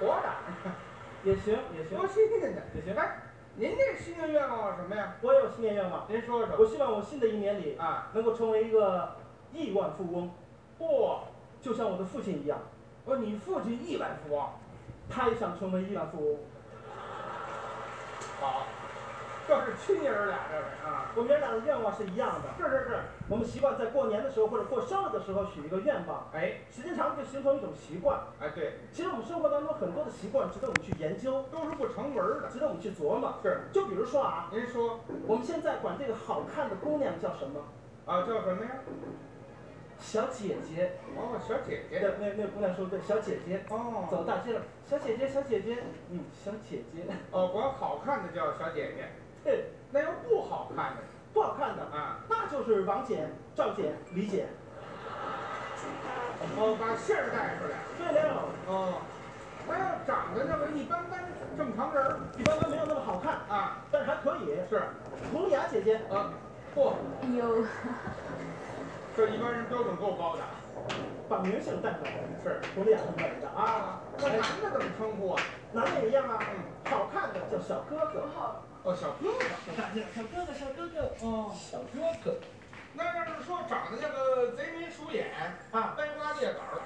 活的， 也行也行多新鲜呢， 也行。 哎，您这新年愿望是什么呀？ 我也有新年愿望， 您说说。 我希望我新的一年里啊， 能够成为一个亿万富翁， 嚯， 就像我的父亲一样。 哦，你父亲亿万富翁， 他也想成为亿万富翁。 好，这是亲爷儿俩，这是啊。 我们爷俩的愿望是一样的。 是。 我们习惯在过年的时候或者过生日的时候许一个愿望， 哎， 时间长了就形成一种习惯。 哎，对， 其实我们生活当中很多的习惯值得我们去研究， 都是不成文的， 值得我们去琢磨。 是， 就比如说啊， 您说， 我们现在管这个好看的姑娘叫什么？ 啊，叫什么呀？ 小姐姐。 哦，小姐姐。 那姑娘说对，小姐姐。 哦， 走大街上，小姐姐，小姐姐，小姐姐。 哦，管好看的叫小姐姐。 对， 那要不好看的， 不好看的啊， 那就是王姐、赵姐、李姐。 哦，把馅儿带出来。 对了。 哦，那要长得那个一般般正常人儿， 一般般没有那么好看啊， 但是还可以。 是， 佟丽娅姐姐。 啊，嚯， 哎呦， 这一般人标准够高的。 把明星带出来。 是， 佟丽娅很美的啊。 那男的怎么称呼啊？ 男的也一样啊。好看的叫小哥哥。 哦，小哥哥。 小哥哥，小哥哥。 哦， 小哥哥。 那要是说长得像个贼眉鼠眼啊，呆瓜裂枣